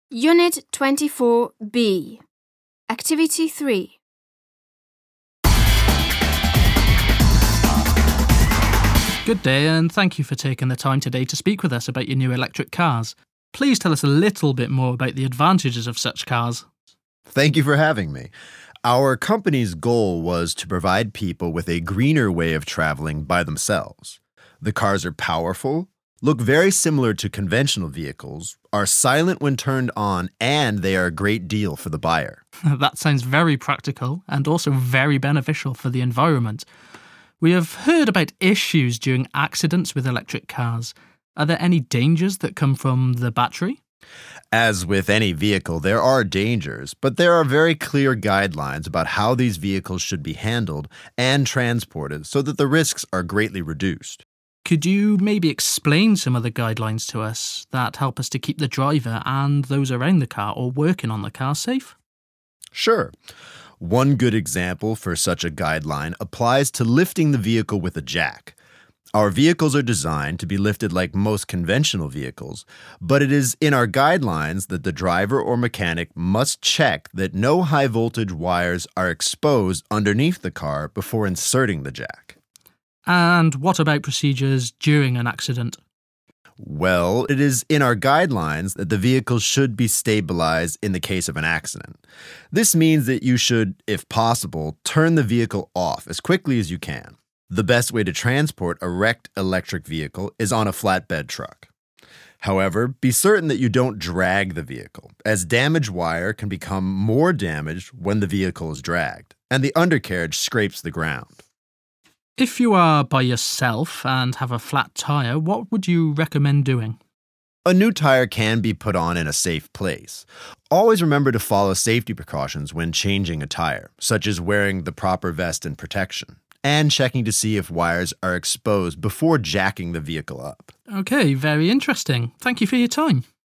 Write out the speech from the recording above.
Unit 24B. Activity 3. Good day, and thank you for taking the time today to speak with us about your new electric cars. Please tell us a little bit more about the advantages of such cars. Thank you for having me. Our company's goal was to provide people with a greener way of traveling by themselves. The cars are powerful, look very similar to conventional vehicles, are silent when turned on, and they are a great deal for the buyer. That sounds very practical and also very beneficial for the environment. We have heard about issues during accidents with electric cars. Are there any dangers that come from the battery? As with any vehicle, there are dangers, but there are very clear guidelines about how these vehicles should be handled and transported so that the risks are greatly reduced. Could you maybe explain some of the guidelines to us that help us to keep the driver and those around the car or working on the car safe? Sure. One good example for such a guideline applies to lifting the vehicle with a jack. Our vehicles are designed to be lifted like most conventional vehicles, but it is in our guidelines that the driver or mechanic must check that no high-voltage wires are exposed underneath the car before inserting the jack. And what about procedures during an accident? Well, it is in our guidelines that the vehicle should be stabilized in the case of an accident. This means that you should, if possible, turn the vehicle off as quickly as you can. The best way to transport a wrecked electric vehicle is on a flatbed truck. However, be certain that you don't drag the vehicle, as damaged wire can become more damaged when the vehicle is dragged, and the undercarriage scrapes the ground. If you are by yourself and have a flat tyre, what would you recommend doing? A new tire can be put on in a safe place. Always remember to follow safety precautions when changing a tire, such as wearing the proper vest and protection, and checking to see if wires are exposed before jacking the vehicle up. Okay, very interesting. Thank you for your time.